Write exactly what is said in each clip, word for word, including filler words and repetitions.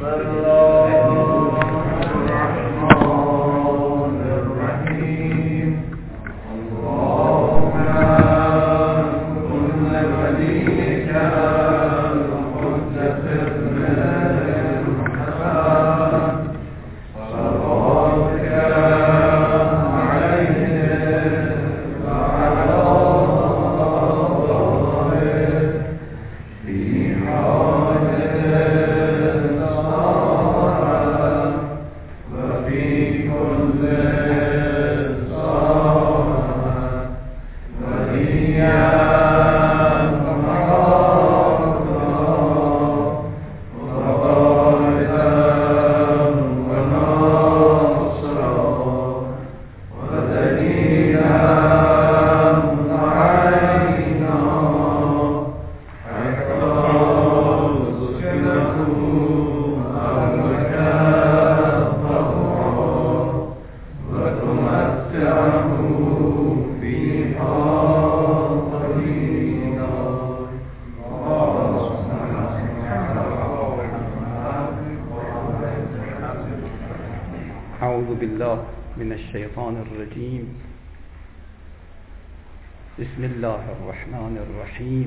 أعوذ بالله من الشيطان الرجيم. بسم الله الرحمن الرحيم،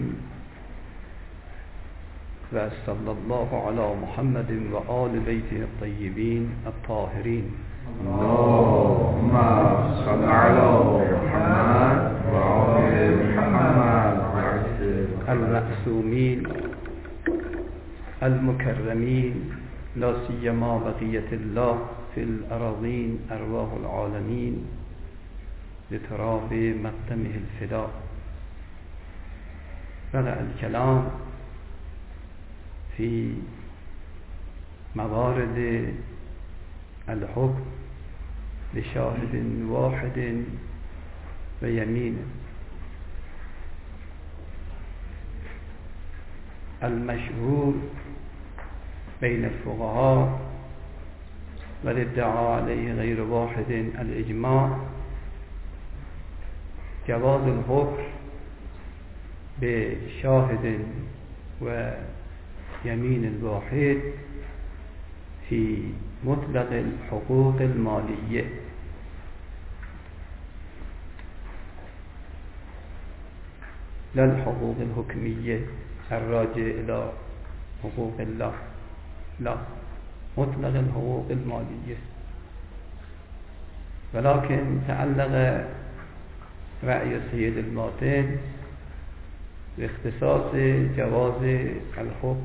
وصلى الله على محمد وآل بيته الطيبين الطاهرين. اللهم صل على محمد وآل محمد المعصومين المكرمين، لا سيما بقية الله في الأراضين أرواح العالمين لتراب مقدمه الفداء. بدأ الكلام في موارد الحكم بشاهد واحد ويمين. المشهور بين الفقهاء والادعاء عليه غير واحد الإجماع جواز الحكم بشاهد ويمين واحد في مطلق الحقوق المالية، لا الحقوق الحكمية الراجع إلى حقوق الله، لا، مطلق الحقوق المالية. ولكن تعلق رأي السيد المعتد باختصاص جواز الحكم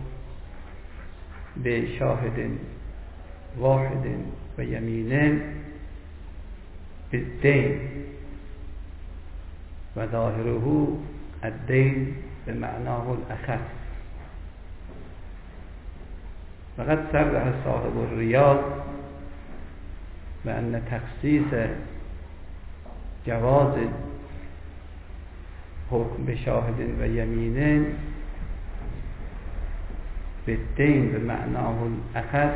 بشاهد واحد ويمين بالدين، وظاهره الدين بمعناه الأخف. فقد صرح صاحب الرياض بأن تخصيص جواز حكم بشاهد ويمين بالدين بمعناه الأخص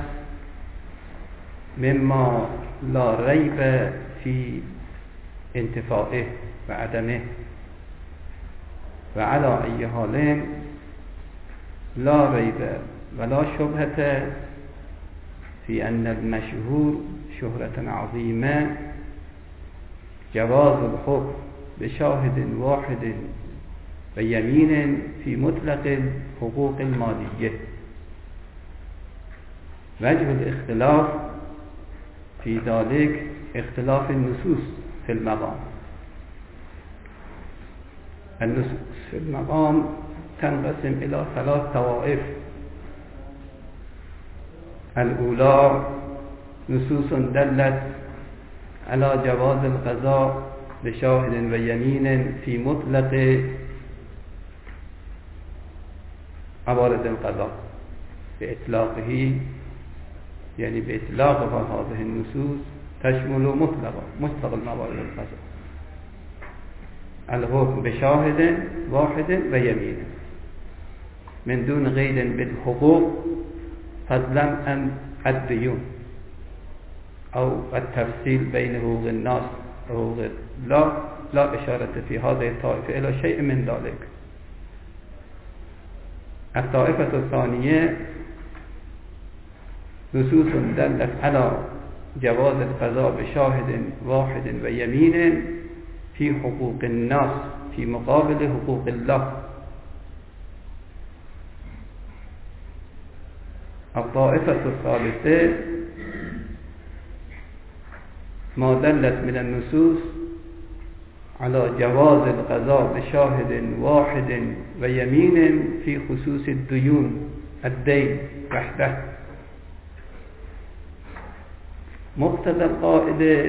مما لا ريب في انتفائه وعدمه، وعلى أي حال لا ريب ولا شبهة في أن المشهور شهرة عظيمة جواز الحكم بشاهد واحد ويمين في مطلق الحقوق المالية. وجه الاختلاف في ذلك اختلاف النصوص في المقام. النصوص في المقام تنقسم إلى ثلاث طوائف. الأولى نصوص دلت على جواز القضاء بشاهد ويمين في مطلق موارد القضاء بإطلاقه، يعني بإطلاق هذه النصوص تشمل مطلق مطلق الموارد القضاء، الحكم بشاهد واحد ويمين من دون قيد بالحقوق فضلا عن الديون أو التفصيل بين حقوق الناس وحقوق الله، لا إشارة في هذه الطائفة إلى شيء من ذلك. الطائفة الثانية نصوص دلت على جواز القضاء بشاهد واحد و یمین فی حقوق الناس فی مقابل حقوق الله. الطائفة الثالثة ما دلت من النصوص على جواز القضاء بشاهد واحد و یمین في خصوص الديون الدين وحده. مقتضى القاعدة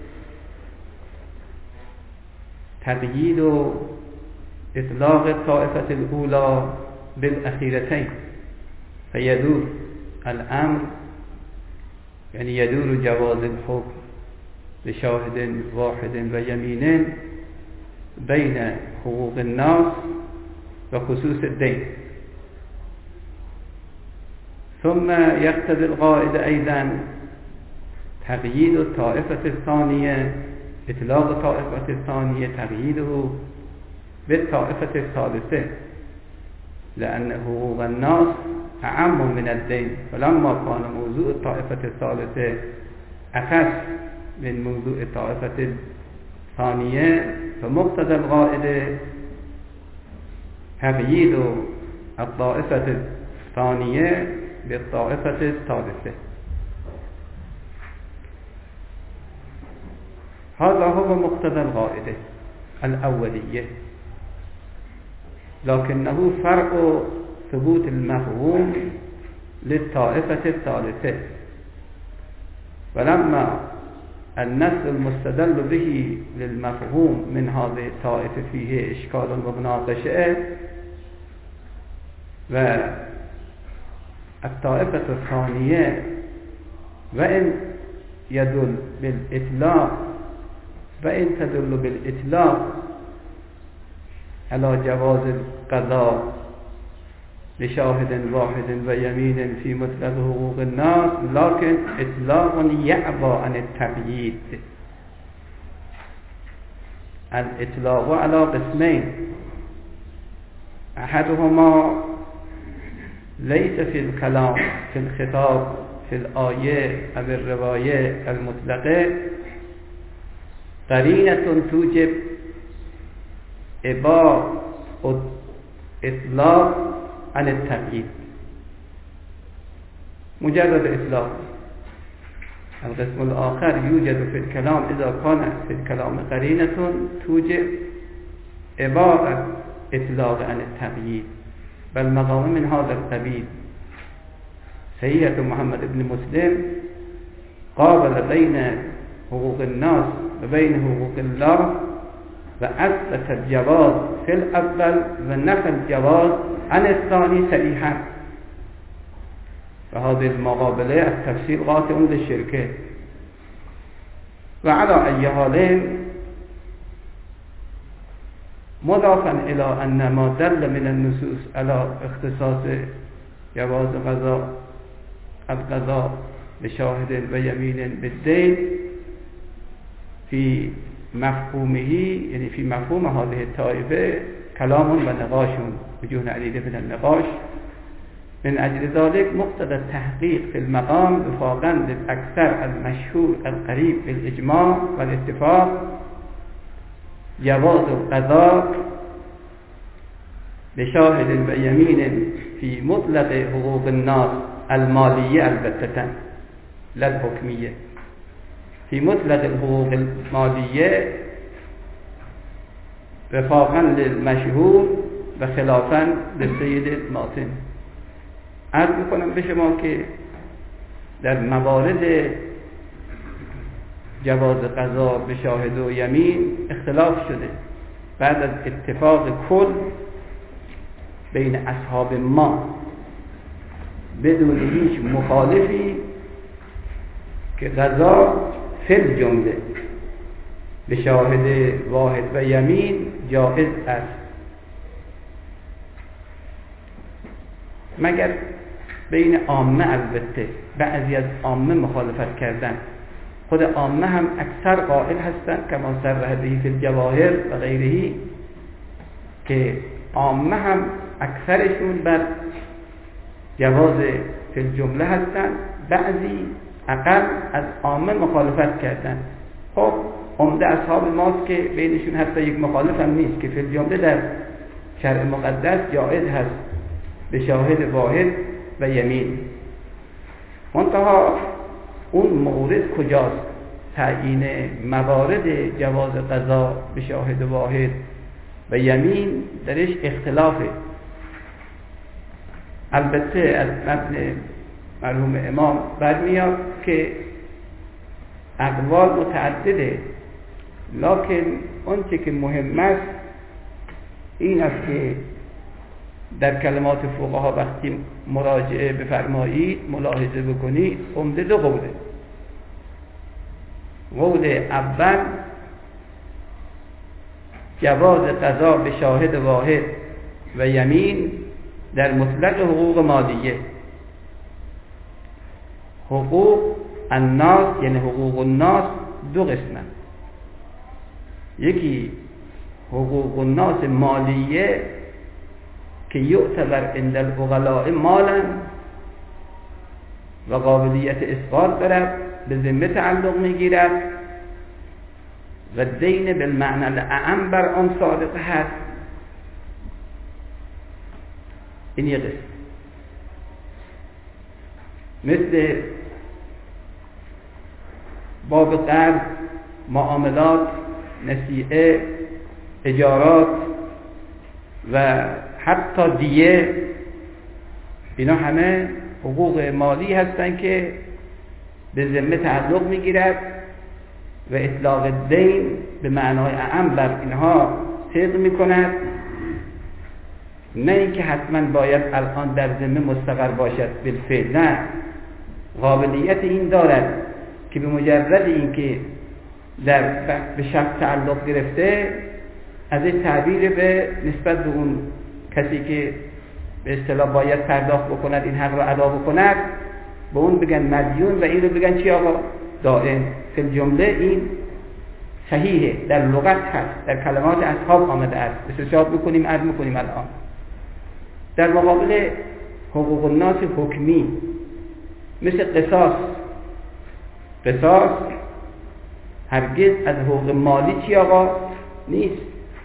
تقييد إطلاق الطائفة الأولى بالأخيرتين، فيدور الأمر يعني يدور جواز الحكم بشاهد واحد و یمین بين حقوق الناس وخصوص الدين. ثم يقتضي القاعدة أيضا تقييد الطائفة الثانية، إطلاق الطائفة الثانية تقييده بالطائفة الثالثة، لأن حقوق الناس أعم من الدين، فلما كان موضوع الطائفة الثالثة أخص من موضوع الطائفة الثانية فمقتضى القاعدة تقييد الطائفة الثانية بالطائفة الثالثة. هذا هو مقتضى القاعدة الأولية، لكنه فرع ثبوت المفهوم للطائفة الثالثة. ولما النص المستدل به للمفهوم من هذه الطائفة فيه إشكال ومناقشة، والطائفة الثانية وإن يدل بالإطلاق وإن تدل بالإطلاق على جواز القضاء لشاهد واحد و یمین في مطلق حقوق الناس، لكن إطلاق يعبى عن التقييد. الإطلاق على قسمين، أحدهما ليس في الكلام في الخطاب في الآية أو الرواية المطلقة قرينة توجب إباء إطلاق عن التقييد، مجرد إطلاق. القسم الآخر يوجد في الكلام إذا كان في الكلام قرينة توجب إباء إطلاق عن التقييد، بل مقام من هذا القبيل. سيدة محمد بن مسلم قابل بين حقوق الناس وبين حقوق الله وأثبت الجواز في الأول ونفى الجواز عن الثاني صريحا، فهذه المقابلة التفسير قاطع للشركة. وعلى أي حال مضافا إلى أن ما دل من النصوص على اختصاص جواز قضاء القضاء بشاهد و یمین بالدين في مفهومه، يعني في مفهوم هذه الطائفة كلام ونقاش وجوه عديدة من النقاش. من أجل ذلك مقتضى التحقيق في المقام وفاقا للأكثر المشهور القريب بالإجماع والاتفاق جواز القضاء بشاهد و یمین في مطلق حقوق الناس المالية البتة لا الحكمية، في مطلق الحقوق المالية وفاقا للمشهور وخلافا للسيد الماطن. عرض میکنم به شما که در موارد جواز قضا به شاهد و یمین اختلاف شده بعد از اتفاق کل بین اصحاب ما بدون هیچ مخالفی که قضا فی الجمله به شاهد واحد و یمین جائز است، مگر بین عامه. البته بعضی از عامه مخالفت کردن، خود عامه هم اکثر قائل هستند کما صرح به فی الجواهر و غیره که عامه هم اکثرشون بر جواز فی الجمله هستند بعضی اقل از عامه مخالفت کردن. خب عمده اصحاب ماست که بینشون حتی یک مخالف هم نیست که فی الجمله در شرع مقدس جایز هست به شاهد واحد و یمین. منتها اون مورد کجاست؟ تعیین موارد جواز قضا به شاهد واحد و یمین درش اختلافه. البته از متن مرحوم امام برمیاد که اقوال متعدده، لکن آنچه که مهم است این است که در کلمات فقها وقتی مراجعه بفرمایید ملاحظه بکنید عمده دو قوله. قول اول جواز قضا به شاهد واحد و یمین در مطلق حقوق مالیه. حقوق الناس یعنی حقوق الناس دو قسمه، یکی حقوق الناس مالیه که یعتبر عند العقلاء مالا و قابلیت اثبات دارد، به ذمه تعلق میگیرد و دین بالمعنی الاعم بر آن صادق هست. این یه قسم. مثل باب قرض، معاملات، نصیحه، اجارات و حتی دیه، اینا همه حقوق مالی هستند که به ذمه تعلق میگیرد و اطلاق دین به معنای اعم بر اینها صدق میکند، نه اینکه حتما باید الان در ذمه مستقر باشد بالفعل، نه، قابلیت این دارد که به مجرد اینکه در به شخص تعلق گرفته از این تعبیر به نسبت به اون کسی که به اصطلاح باید پرداخت بکند این حق را ادا بکند به اون بگن مدیون و این رو بگن چی آقا؟ دائم. فی الجمله این صحیحه، در لغت هست، در کلمات اصحاب آمده است. استشهاد بکنیم عرض میکنیم الان. در مقابل حقوق الناس حکمی مثل قصاص، قصاص هرگز از حقوق مالی چی آقا؟ نیست.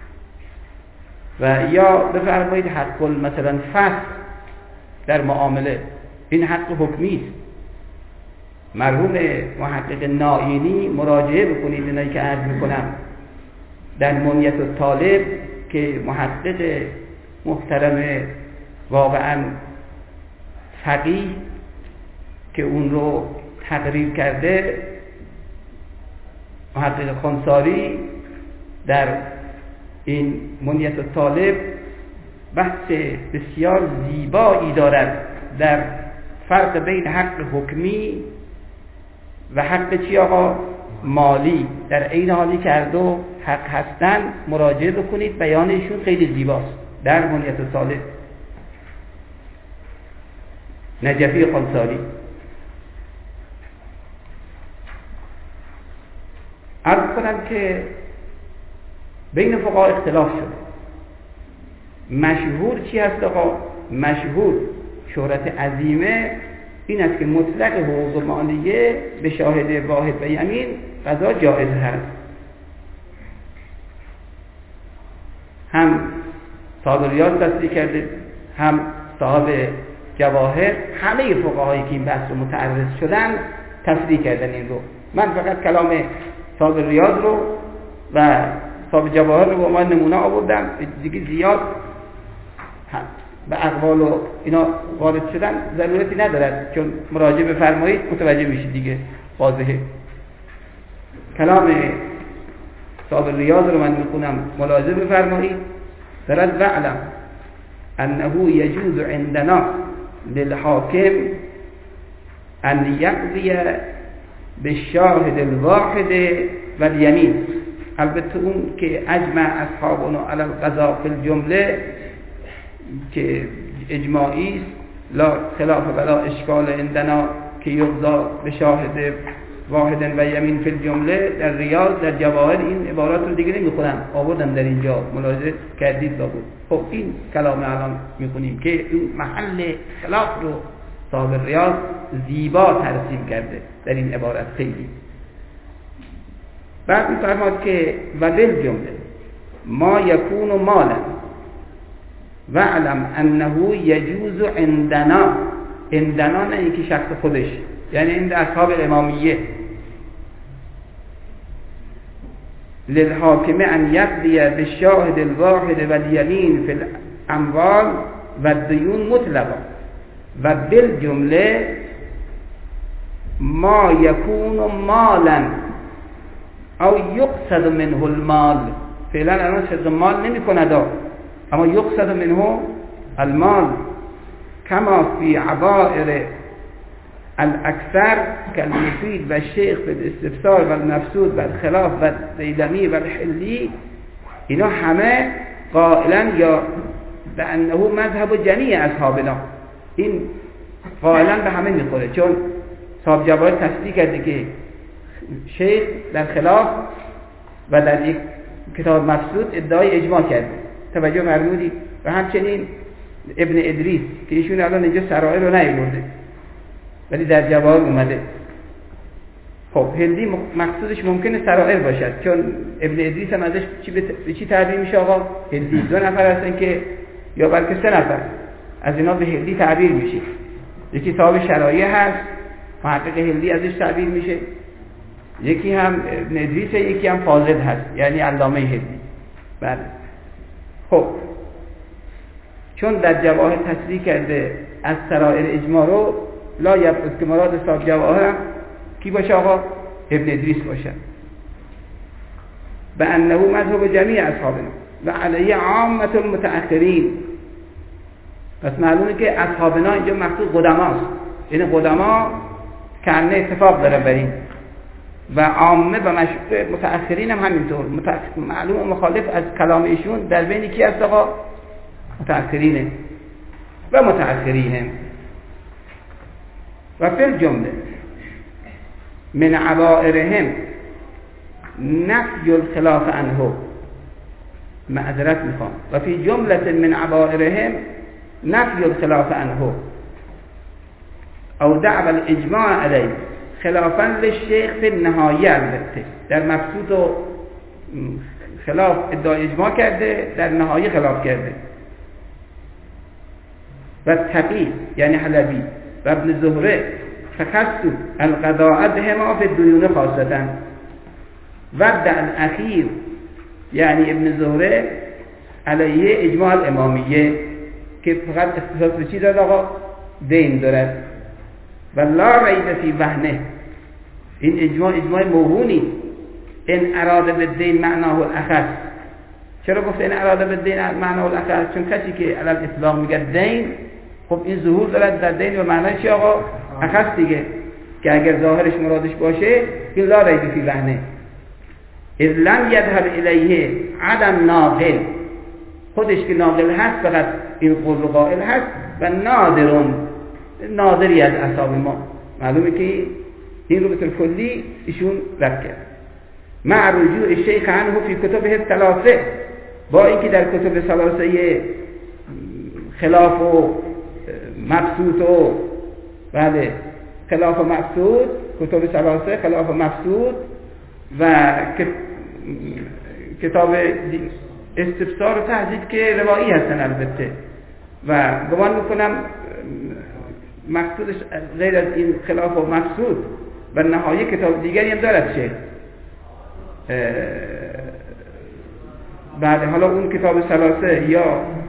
و یا بفرمایید حق مثلا فسخ در معامله، این حق حکمی است. مرحوم محقق نائینی مراجعه بکنید اینایی که عرض میکنم در منیت الطالب که محقق محترم واقعا فقیه که اون رو تقریر کرده، محقق خانساری در این منیت الطالب بحث بسیار زیبایی دارد در فرق بین حق حکمی و حق چی آقا؟ مالی. در عین حالی که هر دو حق هستن مراجعه بکنید، بیانشون خیلی زیباست در منیت الطالب نجفی خانساری. عرض کنم که بین فقها اختلاف شده. مشهور چی هست آقا؟ مشهور شهرت عظیمه این است که مطلق حقوق مالیه به شاهد واحد و یمین قضا جائز هست. هم صاحب ریاض تصریح کرده، هم صاحب جواهر، همه فقهایی که این بحث رو متعرض شدن تصریح کردن این رو. من فقط کلام صاحب ریاض رو و صاحب جواهر رو با ما نمونه آوردم، دیگه زیاد به اقوال و اینا وارد شدن ضرورتی ندارد، چون مراجعه بفرمایید متوجه میشید دیگه، واضحه. کلام صاحب ریاض رو من میخونم، ملاحظه بفرمایید. فرد وعلم انه یجوز عندنا للحاکم ان یقضی بالشاهد الواحد و الیمین. البته اون که اجمع اصحابنا علی القضاء فی الجمله که اجماعی است، لا خلاف ولا اشکال عندنا که یقضا به شاهد واحد و یمین فی الجمله. در ریاض در جواهر این عبارات رو دیگه نمیخونم، آوردم در اینجا، ملاحظه کردید لابد. خب این کلام الان میخونیم که این محل خلاف رو صاحب ریاض زیبا ترسیم کرده در این عبارت خیلی. بعد می‌فرماد که و بالجمله ما یکون مالا واعلم انه یجوز عندنا، عندنا نه اینکه شخص خودش، یعنی عند اصحاب الامامیه، للحاکم ان یقضی بالشاهد الواحد والیمین فی الاموال و الدیون مطلقا و بالجمله ما یکون مالا او یقصد منه المال. فعلا الان صدق مال نمی کند اما یقصد منه المال کما فی عبائر الاکثر کالمفید و شیخ و الاستفسار و المفسود و الخلاف و الدیلمی و الحلی، اینا همه قائلا یا به انه مذهب جمیع اصحابنا، این قائلا به همه میخوره، چون صاحب جواهر تصدیق کرده که شیخ در خلاف و در یک کتاب مفسود ادعای اجماع کرده. توجه فرمودید؟ و همچنین ابن ادریس که ایشون الان اینجا سرائر رو نیاورده ولی در جواهر اومده. خب هندی مقصودش ممکنه سرائر باشد، چون ابن ادریس هم ازش چی به چی تعبیر میشه آقا؟ هندی. دو نفر هستن که یا بلکه سه نفر از اینا به هندی تعبیر میشه. یکی صاحب شرایع هست، محقق هندی ازش تعبیر میشه، یکی هم ابن ادریس، یکی هم فاضل هست یعنی علامه هندی. بله. خب چون در جواهر تصریح کرده از سرائر اجماع رو، لا یبعد که مراد صاحب جواهر کی باشه آقا؟ ابن ادریس باشه. به انه مذهب جمیع اصحابنا و علیه عامت المتأخرین. پس معلومه که اصحابنا اینجا مقصود قدماست، این قدما کنه اتفاق داره بر این و عامه و مشروع متأخرین هم همینطور. معلوم مخالف از کلام ایشون در بین کی هست آقا؟ متأخرینه و متأخرینه. و فی الجمله من عبائرهم نفی الخلاف عنه، معذرت میخوام، و فی جمله من عبائرهم نفی الخلاف عنه او دعوى الاجماع علیه خلافا للشیخ فی النهایه. البته در مقصود و خلاف ادعای اجماع کرده، در نهایه خلاف کرده. و تقی یعنی حلبی و ابن زهره فخصوا القضاء بهما فی الدیون خاصتا. و در الاخیر یعنی ابن زهره علیه اجماع الامامیه که فقط اختصاص به چی داد آقا؟ دین دارد. و لا ریب فی وهنه، این اجماع اجماع موهونی. این اراده به دین معناه الاخص. چرا گفت این اراده به دین معناه الاخص؟ چون کسی که علل اطلاق میگه دین، خب این ظهور دارد در دین و معنای چی آقا؟ اخص دیگه، که اگر ظاهرش مرادش باشه این لا ریب فی وهنه. اذ لم یذهب الیه عدم ناقل، خودش که ناقل هست فقط این قول قائل هست، و نادرون، نادری از اصحاب ما. معلومه که این رو به طور کلی ایشون رد کرد. مع رجوع الشیخ عنه فی کتبه الثلاثه، با اینکه در کتب ثلاثه خلاف و مقصود و بله خلاف و مقصود، کتب ثلاثه خلاف و مقصود و کتاب استفسار و تهذیب که روایی هستن البته، و گمان میکنم مقصودش غیر از این خلاف و مقصود و نهایه کتاب دیگری هم دارد شه. بعد حالا اون کتاب ثلاثه یا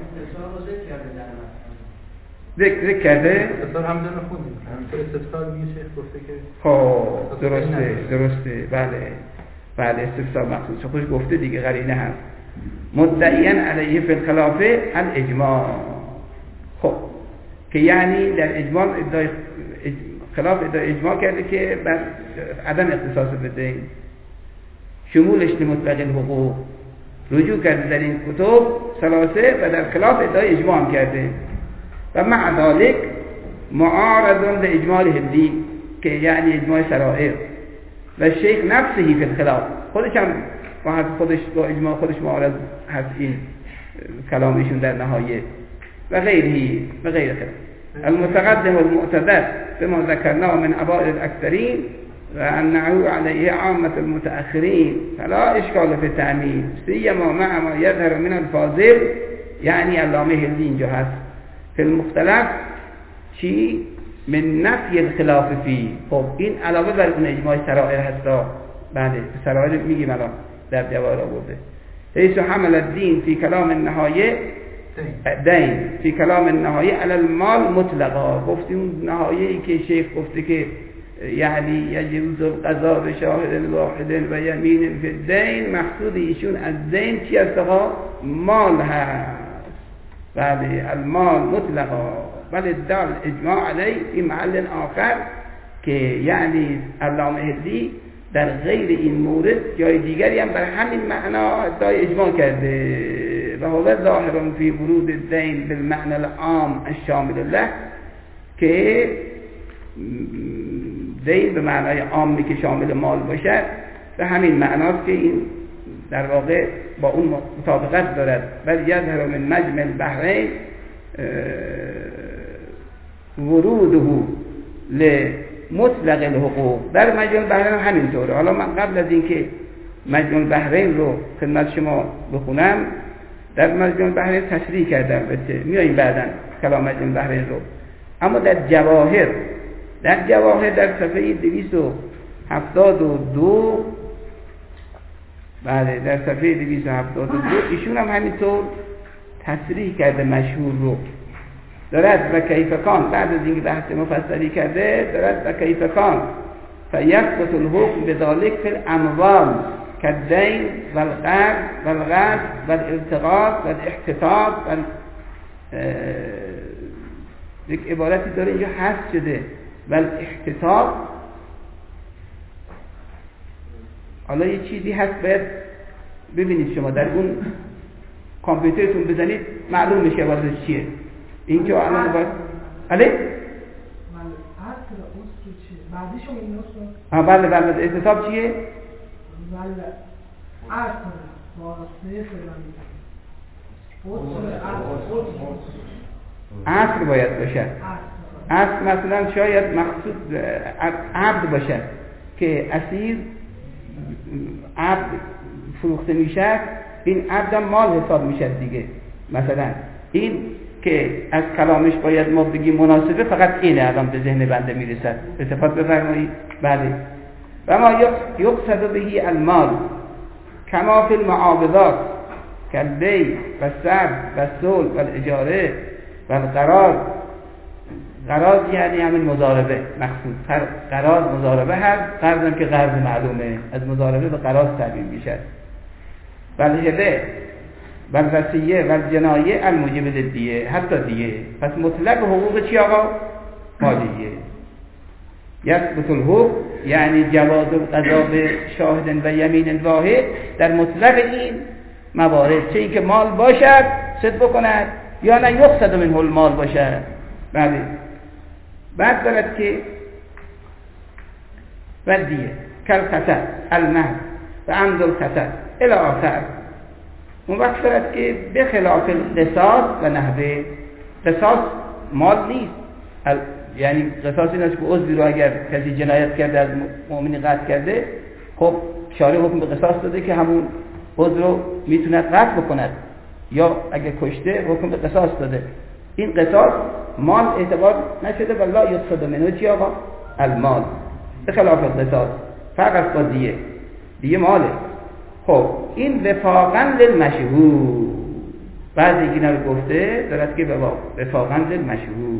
ذکر ذکر کرده استفسار هم دارم خوندیم، همینطور استفسار میگه شیخ گفته که خب درسته درسته بله بله استفسار مقصود چه خوش گفته دیگه، قرینه هست مدعیان علیه فی الخلافه الاجماع. خب که یعنی در اجماع ادعای خلاف ادعای اجماع کرده که بر عدم اختصاص بده، شمولش لمطلق الحقوق، رجوع کرده در این کتب ثلاثه و در خلاف ادعای اجماع هم کرده. و مع ذلك معارض به اجماع هندی که یعنی اجماع سرائر، و شیخ نفسه فی الخلاف، خودش هم با خودش با اجماع خودش معارض هست این کلامشون در نهایه و غیره و غیر خلاف. المتقدم المعتدد بما ذكرناه من أوائل الأكثرين وأنه عليه عامة المتأخرين فلا إشكال في التعميم سيما مع ما يظهر من الفاضل يعني علامه اللي اینجا هست في المختلف چی من نفی الخلاف فی. خب این علاوه بر اون اجماع سرائر هستا. بله سرائر میگیم الان در جواهر آورده حیث حمل الدین فی کلام النهایه دین فی کلام النهایه علی المال مطلقا. گفتیم اون نهایه ای که شیخ گفته که یعنی یجوز القضا به شاهد واحد و یمین فی الدین، مقصود ایشون از دین چی است؟ مال هست. بله المال مطلقا. بل دال اجماع علی فی محل آخر که یعنی علامه هندی در غیر این مورد جای دیگری هم بر همین معنا ادعای اجماع کرده و هو ظاهر فی ورود الدین بالمعنى العام الشامل له که دین به معنای عامی که شامل مال باشد به همین معناست که این در واقع با اون مطابقت دارد. بل یظهر من مجمع البحرین وروده لمطلق الحقوق. در مجمع البحرین همینطوره. حالا من قبل از اینکه مجمع البحرین رو خدمت شما بخونم در مجمع البحرین تشریح کردم، البته میاییم بعداً کلام مجمع البحرین رو. اما در جواهر در جواهر در صفحه دویست و هفتاد و دو بله در صفحه دویست و هفتاد و دو ایشون هم همینطور تصریح کرده مشهور رو دارد و کیفکان بعد از اینکه بحث مفصلی کرده دارد و کیفکان فیثبت الحکم بذالک فی الاموال کالدین والقرض والغصب والالتقاط والاحتطاب و یک عبارتی داره اینجا حذف شده والاحتطاب. حالا یه چیزی هست باید ببینید شما در اون کامپیوترتون بزنید معلوم میشه واسه چیه این که الان باید علی ها بله بله احتساب چیه؟ بله عصر باید باشد. عصر مثلا شاید مقصود عبد باشد که اسیر عبد فروخته میشه، این عبد هم مال حساب میشه دیگه. مثلا این که از کلامش باید ما بگیم مناسبه فقط اینه الان به ذهن بنده میرسد. التفات بفرمایید. بله و ما یقصد بهی المال کما فی المعاوضات کالبیع و الصرف و الصلح و الاجاره و القراض. قراض یعنی همین مضاربه مقصود. قراض مضاربه هست، قرض هم که قرض معلومه از مضاربه به قراض تبدیل میشه. و الهبه و الوصیه و الجنایه الموجب للدیه، حتی دیه. پس مطلق حقوق چی آقا؟ مالیه. یثبت الحکم یعنی جواز القضا به شاهد و یمین واحد در مطلق این موارد، چه اینکه مال باشد صدق بکند یا نه یقصد منه المال باشد. بله بعد دارد که و دیه کل خطر المهد و عمد الخطر الی آخر. اون وقت دارد که به خلاف قصاص و نحوه. قصاص مال نیست، یعنی قصاص این است که عضوی رو اگر کسی جنایت کرده از مؤمنی قتل کرده، خب شارع حکم به قصاص داده که همون عضو رو میتوند قتل بکند، یا اگر کشته حکم به قصاص داده. این قصاص مال اعتبار نشده و لا یقصد منه چی آقا؟ المال. به خلاف قصاص فرق است با دیه. دیه ماله. خب این وفاقا للمشهور. بعضی اینا رو گفته دارد که وفاقا للمشهور.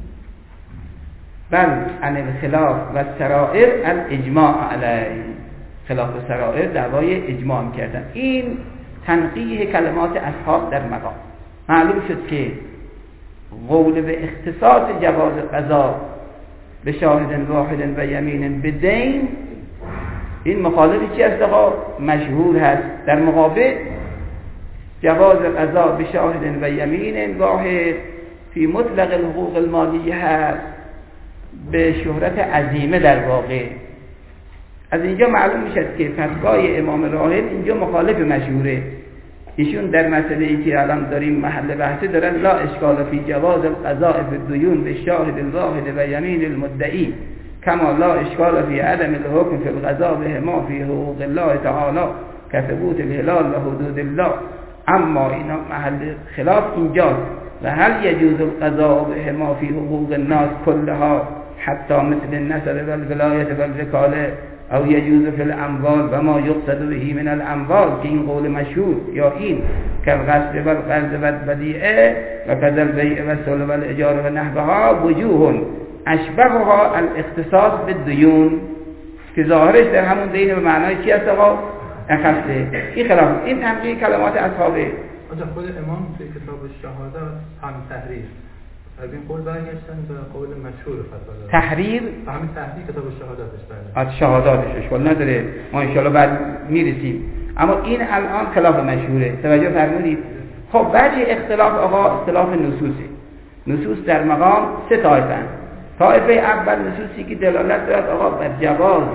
بل عن الخلاف و سرائر الاجماع علیه. خلاف و سرائر دعوای اجماع کردن. این تنقیح کلمات اصحاب در مقام. معلوم شد که قول به اختصاص جواز قضا به شاهد واحد و یمین به دین، این مخالف چی است آقا؟ مشهور هست. در مقابل جواز قضا به شاهد و یمین واحد فی مطلق الحقوق المالیه هست به شهرت عظیمه. در واقع از اینجا معلوم میشد که فتوای امام راهب اینجا مخالف مشهوره. ایشون در مسئله ای که الان داریم محل بحثی دارن لا اشکال فی جواز القضاء بالدیون بالشاهد الواحد و یمین المدعی کما لا اشکال فی عدم الحکم فی القضاء بهما فی حقوق الله تعالی كثبوت الهلال و حدود الله. اما اینا محل خلاف اینجاست و هل يجوز القضاء بهما فی حقوق الناس كلها حتی مثل النسب والولایت والوکاله او یجوز فی الاموال و ما یقصد به من الاموال که این قول مشهور یا این که الغصب و القرض و الودیعه و کذا البیع و الصلح و الاجاره و نحوها وجوه اشبهها الاختصاص بالدیون که ظاهرش در همون دین به معنای چی است آقا؟ اخصه. این خلاف این تنقیه کلمات اصحابه. آنجا خود امام توی کتاب شهادات هم تحریر از این قول برگشتن به قول مشهور فتوا تحریر همین تحریر کتاب شهاداتش بله از شهاداتش اشکال نداره ما ان شاء الله بعد میرسیم. اما این الان خلاف مشهوره. توجه فرمودید. خب وجه اختلاف آقا اختلاف نصوصه. نصوص در مقام سه طایفه اند. طایفه اول نصوصی که دلالت دارد آقا بر جواز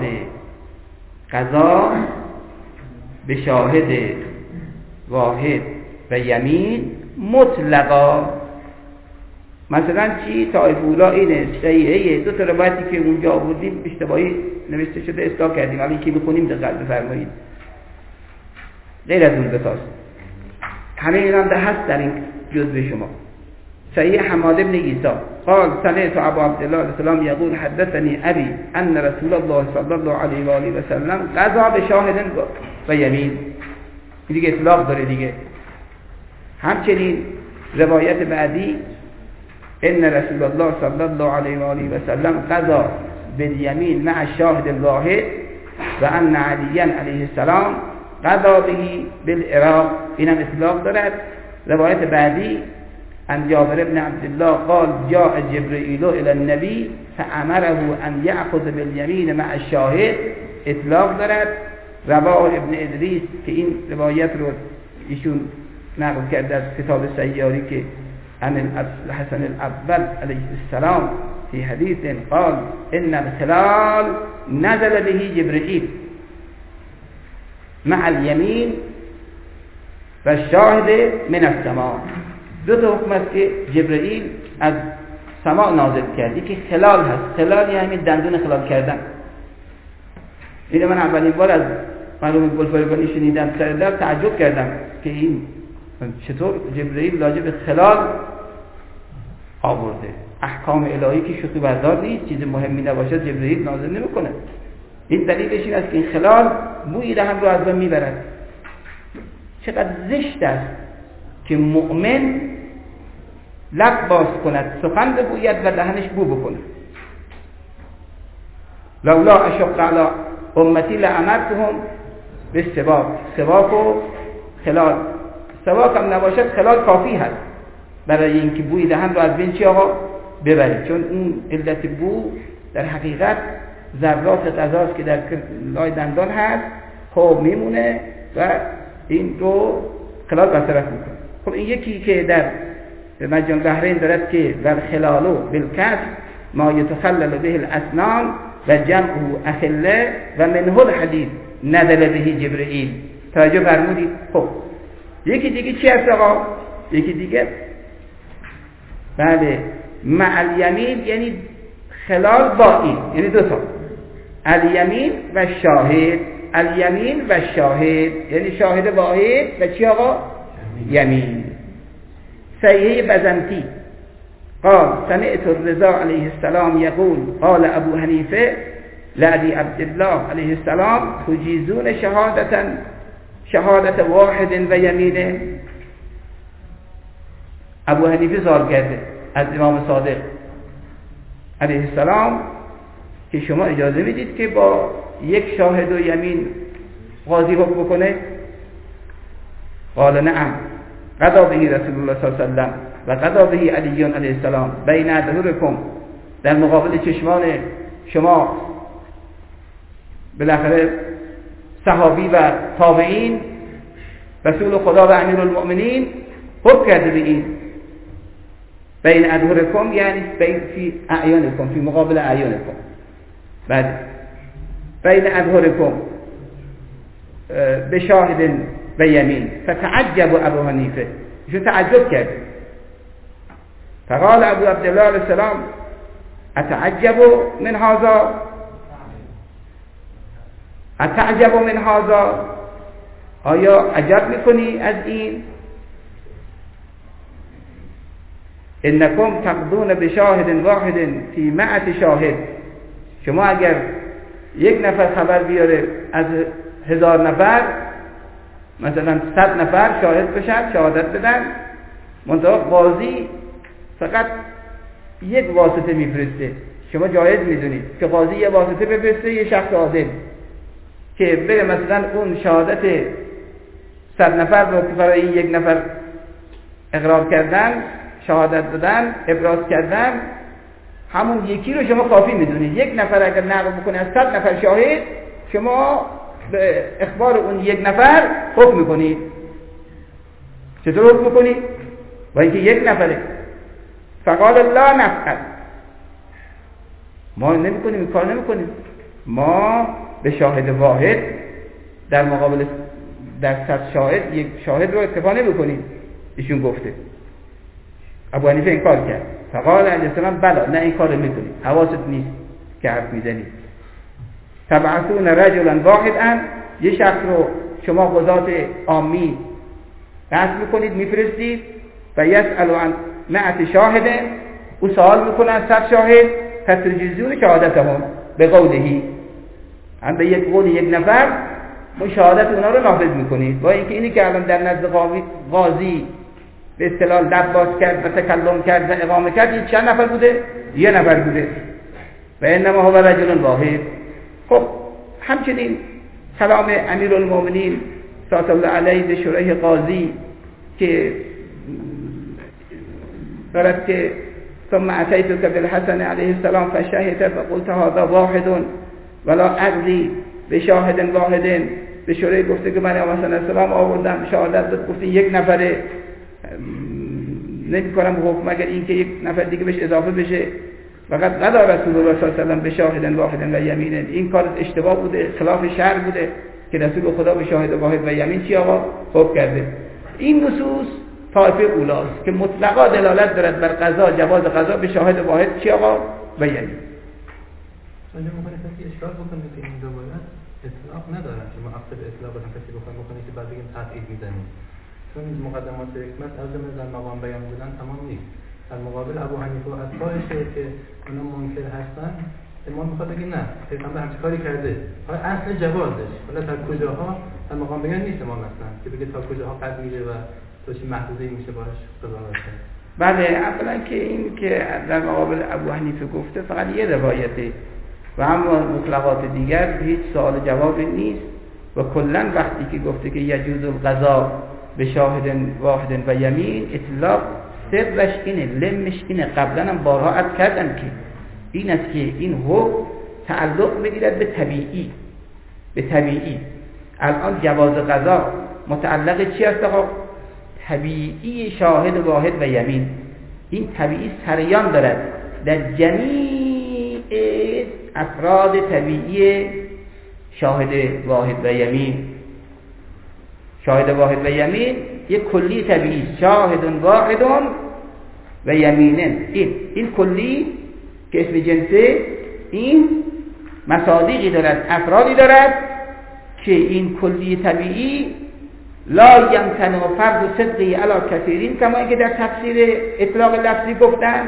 قضا به شاهد واحد و یمین مطلقا. مثلا چی؟ طایفه اولا اینه صحیحه دو تا روایتی که اونجا آوردیم اشتباهی نوشته شده اصلاح کردیم حالا که بخونیم دقت بفرمایید غیر از اون بتاست همه اینا هم ده هست در این جزء شما. صحیح حماد بن عیسی قال سمعت ابو عبدالله علیه السلام یقول حدثني ابي ان رسول الله صلی الله علیه و آله و سلم قضا به شاهد و یمین. دیگه اطلاق داره دیگه. همچنین روایت بعدی ان رسول الله صلی الله علیه و آله و سلم قضا بالیمین مع الشاهد الواحد و ان علی علیه السلام قضا به بالعراق. اینم اطلاق دارد. روایت بعدی عن جابر بن عبد الله قال جاء جبريل الى النبي فامره ان ياخذ باليمين مع الشاهد. اطلاق دارد. رواه ابن ادریس که این روایت رو ایشون نقل کرده از کتاب سیاری که عن الحسن الاول علیه السلام في حديث قال ان الخلال نزل به جبريل مع اليمين و شاهد من السماء. دو تا حکم است که جبرئیل از سماع نازل کرد. که خلال هست. خلال یعنی دندون خلال کردن. این من اولین بار از مرحوم گلفریبانی شنیدم سر در تعجب کردم که این چطور جبرئیل راجع به خلال آورده. احکام الهی که شوخی بردار نیست، چیز مهمی نباشد جبرئیل نازل نمیکنه. این دلیلش این است که این خلال بوی رحم رو از بین میبرد. چقدر زشت است که مؤمن لب باز کند سخن بگوید و دهنش بو بکند. لولا اشق علی امتی لامرتهم بالسواک. سواک و خلال. سواک هم نباشد خلال کافی هست برای اینکه بوی دهن رو از بین چی آقا ببرید. چون اون علت بو در حقیقت ذرات غذاست که در لای دندان هست خب میمونه و این رو خلال برطرف میکنه. خب این یکی که در مجموع بحرین دارد که ول خلالو بالکسر ما یتخلل به الاسنان و جمع اخله و منه الحدید نزل به جبرئیل. توجه فرمودید. خب یکی دیگه چی هست آقا؟ یکی دیگه بله مع الیمین یعنی خلال با این یعنی دو تا الیمین و شاهد. الیمین و شاهد یعنی شاهد واحد و چی آقا؟ یمین. صحیح بزنتی قال سمعت الرضا علیه السلام یقول قال ابو حنیفه لعلی عبدالله علیه السلام تجیزون شهادتا شهادت واحد و یمینه. ابو حنیفه سوال کرده از امام صادق علیه السلام که شما اجازه میدید که با یک شاهد و یمین قاضی حکم بکنه؟ قال نعم قضا به رسول الله صلی الله علیه و سلم و قضا به علی علیه السلام بین ظهورکم. در مقابل چشمان شما بالاخره صحابی و تابعین رسول خدا و امیر المؤمنین حکم کرده به این بین ظهورکم یعنی بین فی اعیانکم فی مقابل اعیانکم. بعد بین ظهورکم به شاهد و یمین. فتعجب ابو حنیفه، ایشون تعجب کرد. فقال ابو عبدالله علیه السلام اتعجب من هذا اتعجب من هذا، آیا عجب میکنی از این؟ انکم تقضون بشاهد واحد فی مئة شاهد، شما اگر یک نفر خبر بیاره از هزار نفر، مثلا صد نفر شاهد بشن، شهادت بدن، منتها قاضی فقط یک واسطه میفرسته، شما جایز میدونید که قاضی یه واسطه بفرسته، یه شخص عادل که بره مثلا اون شهادت صد نفر رو که برای یک نفر اقرار کردن، شهادت دادن، ابراز کردن، همون یکی رو شما کافی میدونید. یک نفر اگر نقل بکنه از صد نفر شاهد، شما به اخبار اون یک نفر حکم میکنید. چطور حکم میکنید؟ با اینکه یک نفره. فقال لا نفعل، ما نمیکنیم، این کار نمیکنیم، ما به شاهد واحد در مقابل در صد شاهد یک شاهد رو اکتفا نمیکنیم. ایشون گفته، ابو حنیفه این کار کرد. فقال علیه السلام بلا، نه این کار میکنیم، حواست نیست که حرف میزنید. تبعثون رجلا واحدا، یه شخص رو شما قضات عامی قصد میکنید، میفرستید و یسأل عن مئة شاهد، او سوال میکنه از صد شاهد، فتجزون شهادتهم به قوله، هم به یک قول یک نفر ما شهادت اونا رو نافذ میکنید. با اینکه اینی که الان در نزد قاضی به اصطلاح لب باز کرد و تکلم کرد و اقامه کرد، این چند نفر بوده؟ یه نفر بوده. و انما هو رجل واحد. خب همچنین کلام امیرالمومنین صلی الله علیه به شرح قاضی که دارد که ثم اتیتک بالحسن علیه السلام فشهد فقلت هذا واحد ولا اقضی بشاهد واحد، به شرح گفته که من امام صلی الله علیه السلام آوردم شهادت داد، گفته یک نفره، نمی کنم حکم اگر این که یک نفر دیگه بهش اضافه بشه. فقط قضا رسول الله صلی الله علیه و سلم به شاهد واحد و یمین، این کار اشتباه بوده، خلاف شرع بوده که رسول خدا به شاهد واحد و یمین چی آقا حکم کرده. این نصوص طایفه اولاست که مطلقا دلالت دارد بر قضا، جواز قضا به شاهد واحد چی آقا و یمین. اونجا ممکنه کسی اشکال بکنه که این روایت اطلاق ندارن، که ما اصل اطلاق رو کسی بخواد بکنه که بعد بگیم تبعید میزنیم، چون مقدمات حکمت از جمله در مقام بیان بودن تمام نیست. در مقابل ابو حنیفه و اتباعشه که اونا منکر هستن، امام میخواد بگه نه پیغمبر همچین کاری کرده، حالا اصل جوازش حالا تا کجاها در مقام بیان نیست امام اصلا که بگه تا کجاها قد میره و تو چی محدوده‌ای میشه باش قضاوت کرد. بله، اولا که این که در مقابل ابو حنیفه گفته فقط یه روایته و اما مطلقات دیگر هیچ سوال جوابی نیست. و کلا وقتی که گفته که یجوز القضا به شاهد واحد و یمین، اطلاق سرش اینه، لمش اینه. قبلا هم بارها عرض کردم که این است که این حکم تعلق بگیرد به طبیعی، به طبیعی. الان جواز قضا متعلق چی است آقا؟ طبیعی شاهد واحد و یمین. این طبیعی سریان دارد در جمیع افراد طبیعی شاهد واحد و یمین. شاهد واحد و یمین یک کلی طبیعی، شاهد واحد و یمینن. این این کلی که اسم جنسه، این مصادیقی دارد، افرادی دارد که این کلی طبیعی لا یمتنع فرض صدقی علی کثیرین، کما اینکه در تفسیر اطلاق لفظی گفتن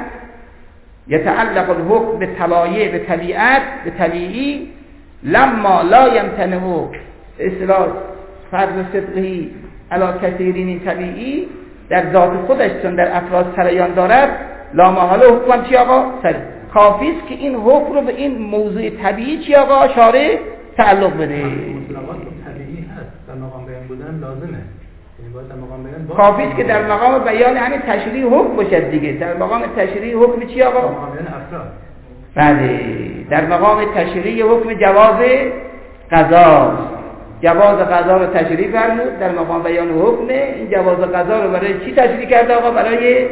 یتعلق الحکم به طبایع، به طبیعت، به طبیعی، لما لا یمتنع اصطلاح فرض صدقی علی کثیرین، این طبیعی در ذات خودش چون در افراد سریان دارد، لا محاله حکم چی آقا؟ سری. کافی است که این حکم رو به این موضوع طبیعی چی آقا شارع تعلق بده. مطلقات طبیعی هست، در مقام بیان بودن لازمه. یعنی باید در مقام بیان کافی است که در مقام بیان همین تشریح حکم باشد دیگه. در مقام تشریح حکم چی آقا؟ مقام بیان افراد. بله، در مقام تشریح حکم جواز قضا. جواز قضا رو تشریح فرمود، در مقام بیان حکم این جواز قضا رو برای چی تشریح کرده آقا؟ برای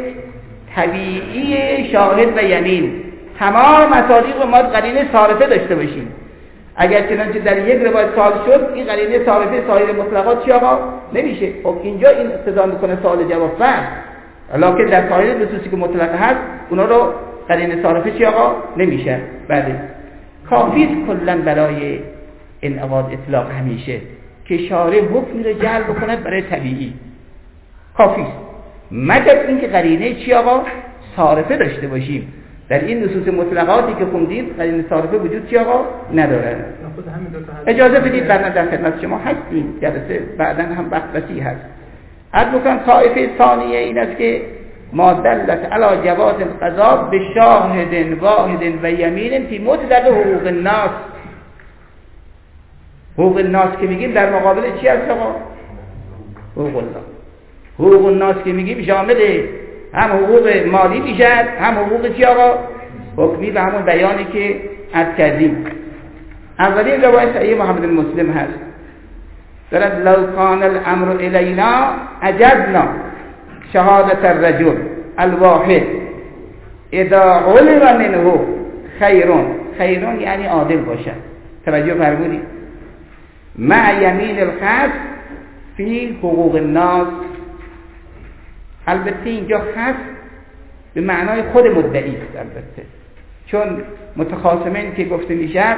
طبیعی شاهد و یمین. تمام مصادیق رو ما قرینه صارفه داشته باشیم. اگر چنانچه در یک روایت سوال شد این قرینه صارفه سایر مطلقات چی آقا نمیشه. خب اینجا این اقتضا میکنه سوال جواب فرض، لکن در سایر نصوصی که مطلق هست اونا رو قرینه صارفه چی آقا نمیشه. بله کافی است کلا برای انعقاد اطلاق همیشه که شارع حکمی رو جعل بکند برای طبیعی، کافی است، مگر اینکه قرینه چی آقا صارفه داشته باشیم. در این نصوص مطلقاتی که خوندید قرینه صارفه وجود چی آقا نداره. اجازه بدید بعدا در خدمت شما هستیم، جلسه بعدا هم وقت وسیع هست. عرض می‌کنم طایفه ثانیه این است که ما دلت علی جواز القضاء بشاهد واحد و یمین فی مطلق حقوق الناس. حقوق الناس که میگیم در مقابل چی هست آقا؟ حقوق الله. حقوق الناس که میگیم شامل هم حقوق مالی میشد هم حقوق چی آقا حکمی و همون بیانی که عرض کردیم. اولین روایت صحیح محمد المسلم هست دارد لو کان الامر الینا اجزنا شهادت الرجل الواحد اذا علم منه خیرون، خیرون یعنی عادل باشد، توجه فرمودید، مع یمین الخصم فی حقوق الناس. البته اینجا خصم به معنای خود مدعی است، البته چون متخاصمین که گفته میشد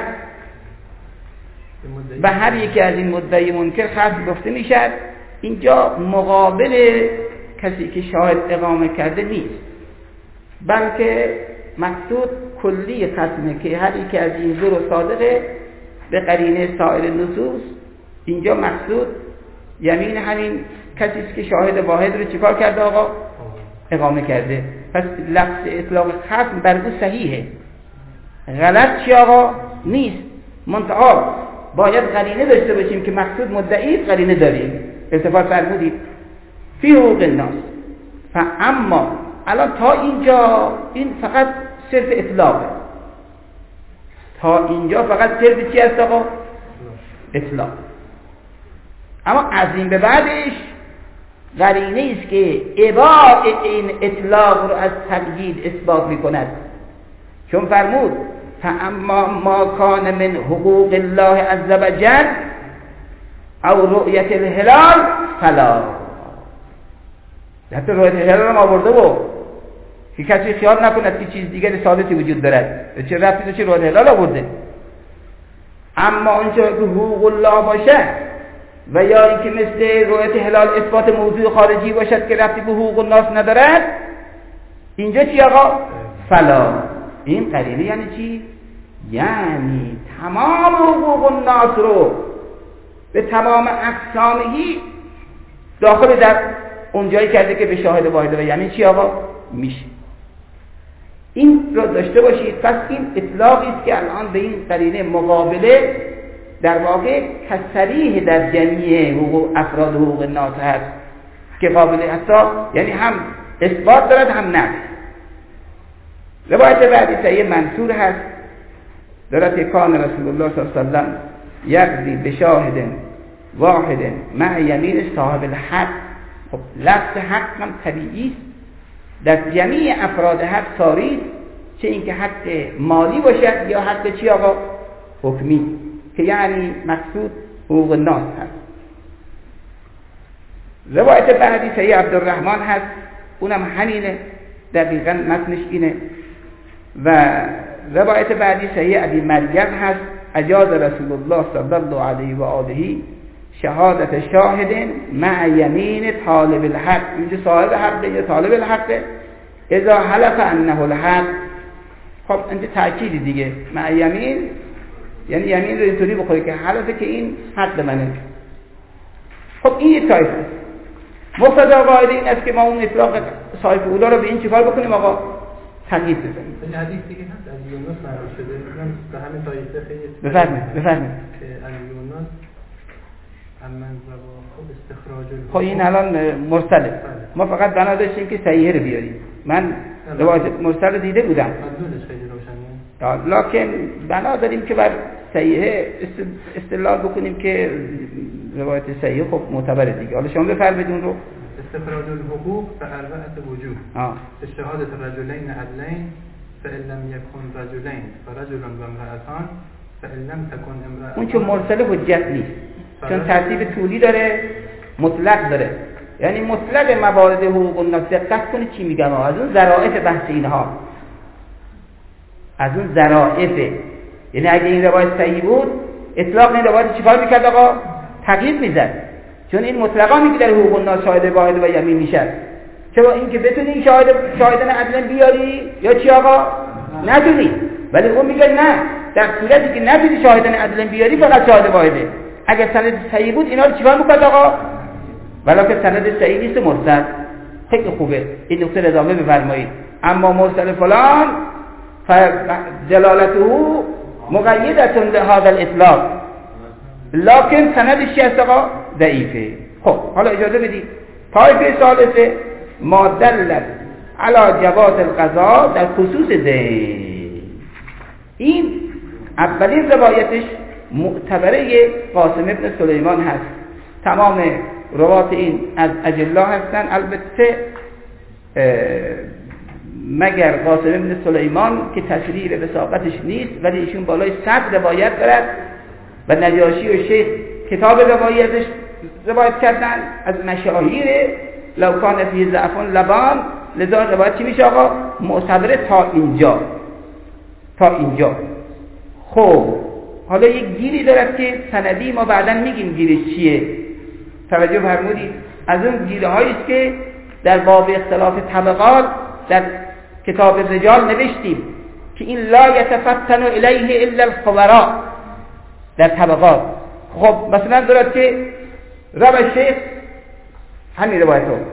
به هر یکی از این مدعی منکر خصم گفته میشد، اینجا مقابل کسی که شاهد اقامه کرده نیست، بلکه مقصود کلی خصمه که هر یکی از این دو رو صادقه به قرینه سایر نصوص. اینجا مقصود یمین همین کسی است که شاهد واحد رو چیکار کرده آقا اقامه کرده. پس لفظ اطلاق خصم بر او صحیحه، غلط چی آقا نیست، منتها باید قرینه داشته باشیم که مقصود مدعی قرینه داریم. التفات فرمودید فی حقوق الناس. فاما الان تا اینجا این فقط صرف اطلاقه، تا اینجا فقط صرف چی هست آقا اطلاق. اما از این به بعدش قرینه است که اباء این اطلاق رو از تقیید اثبات میکند، چون فرمود فاما ما کان من حقوق الله عز وجل او رؤیت الهلال فلا. حتی رؤیت الهلال هم آورده و که کسی خیال نکند که چیز دیگر ثابتی وجود دارد، چه ربطی چه رؤیت الهلال آورده. اما اونجا که حقوق الله باشه و یا اینکه مثل رؤیت هلال اثبات موضوع خارجی باشد که ربطی به حقوق الناس ندارد، اینجا چی آقا فلا. این قرینه یعنی چی؟ یعنی تمام حقوق الناس رو به تمام اقسامهی داخل در اونجایی کرده که به شاهد واحد و یمین چی آقا میشه. این رو داشته باشید. پس این اطلاقی است که الان به این قرینه مقابله در واقع کسریح در جمعی حقوق افراد حقوق الناس هست که قابل حتی یعنی هم اثبات دارد هم نفی. روایت بعدی صحیح منصور هست دارد که کان رسول الله صلی الله علیه وسلم یقضی بشاهد واحد مع یمین صاحب الحق. خب لفظ حق هم طبیعی است، در جمعی افراد حق ساری، چه اینکه حق مالی باشد یا حق چی آقا حکمی، که یعنی مقصود حقوق الناس هست. روایت بعدی صحیح عبدالرحمن هست، اونم همینه، دقیقا متنش اینه. و روایت بعدی صحیح ابی مریم هست، اجاز رسول الله صلی الله علیه و آله شهادت شاهد مع یمین طالب الحق. اینجا صاحب حق یا طالب الحق اذا حلف انه الحق. خب اینجا تأکیدی دیگه، مع یمین یعنی یمین رو اینطوری بخوری که حلفه که این حق منه. خب این یک طایفه است. مقتضا قاعده این است که ما اون اطلاق صاحب اولا رو به این چیکار بکنیم آقا تقیید بزنیم. این حدیث دیگه هست از یونس معروف شده، من به همین طایفه خیلی بفرمایید بفرمایید که از یونس امن و خب استخراج. خب این الان مرسله، ما فقط بنا داشتیم که صحیحه رو بیاریم. من روایت مرسل دیده بودم، مدلولش خیلی روشنه، لکن بنا داریم که بر صحیحه استدلال بکنیم که روایت صحیحه خب معتبره دیگه. حالا شما بفرمایید اون رو. استخراج الحقوق بأربعة وجوه. آه. شهادة رجلين عدلين فإن لم يكن رجلين فرجل وامرأتان فعلم تکن امرأة اون چون مرسل حجت نیست، چون ترتیب طولی داره، مطلق داره. یعنی مطلق موارد حقوق الناس دقت کنید چی میگم، از اون ظرافت بحث اینها، از اون ظرافت. یعنی اگه این روایت صحیح بود اطلاق این روایت چیکار میکرد آقا؟ تقیید میزد، چون این مطلقا میگه در حقوق الناس شاهد واحد و یمین میشه. چرا اینکه بتونی شاهد شاهدان عدل بیاری یا چی آقا؟ نتونی. ولی اون میگه نه، در صورتی که نتونی شاهدان عدل بیاری فقط شاهد واحده. اگر سند صحیح بود اینا رو چیکار میکرد آقا؟ ولی که سند صحیح نیست مرسل. خیلی خوبه این نکته اضافه بفرمایید. اما مرسل فلان فدلالته مقیدة لهذا الاطلاق، لكن سندش چی است آقا؟ ضعیفه. خب حالا اجازه بدید طایفه ثالثه ما دلت علی جواز القضاء در خصوص دین. این اولین روایتش معتبره قاسم ابن سلیمان هست. تمام روات این از اجلا هستن، البته مگر قاسم ابن سلیمان که تشریح وثاقتش نیست، ولی ایشون بالای صد روایت دارد و نجاشی و شیخ کتاب روایتش روایت کردن از مشاهیر لو کان فیه ضعف لبان. لذا روایت چی میشه آقا؟ معتبره تا اینجا، تا اینجا. خب حالا یک گیری دارد که سندی ما بعداً میگیم گیرش چیه. توجه فرمودید؟ از اون گیره هایی است که در باب اختلاف طبقات در کتاب رجال نوشتیم که این لا یتفتن الیه الا الخبراء در طبقات. خب مثلا دارد که رواه شیخ همین روایت رو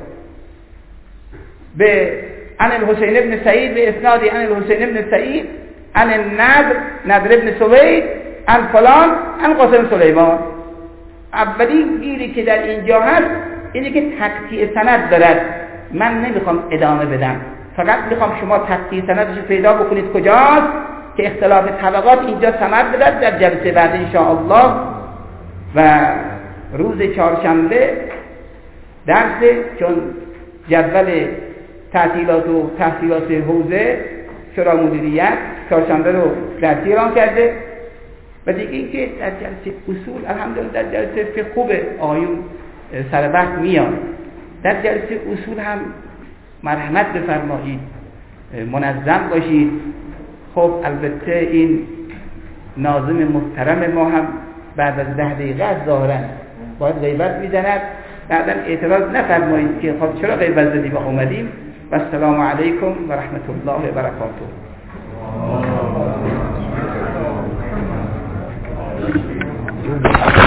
به عن الحسین ابن سعید به اسناد عن الحسین ابن سعید عن النضر نضر ابن سوید عن فلان عن قاسم سلیمان. اولین گیری که در اینجا هست اینه که تقطیع سند دارد. من نمیخوام ادامه بدم، فقط میخوام شما تقطیع سندش پیدا بکنید کجاست که اختلاف طبقات اینجا ثمر بدهد. در جلسه بعد ان شاء الله و روز چهارشنبه درس، چون جدول تعطیلات و تحصیلات حوزه شورای مدیریت چهارشنبه رو در تهران کرده و دیگه اینکه در جلسه اصول الحمدلله در جلسه فقه خوبه آیون سر وقت میان، در جلسه اصول هم مرحمت بفرمایید، منظم باشید. خب البته این ناظم محترم ما هم بعد از ده دقیقه از ظاهرا باید غیبت میزند، بعدا اعتراض نفرمایید که خب چرا غیبت زدی با اومدیم. و السلام علیکم و رحمت الله و برکاته.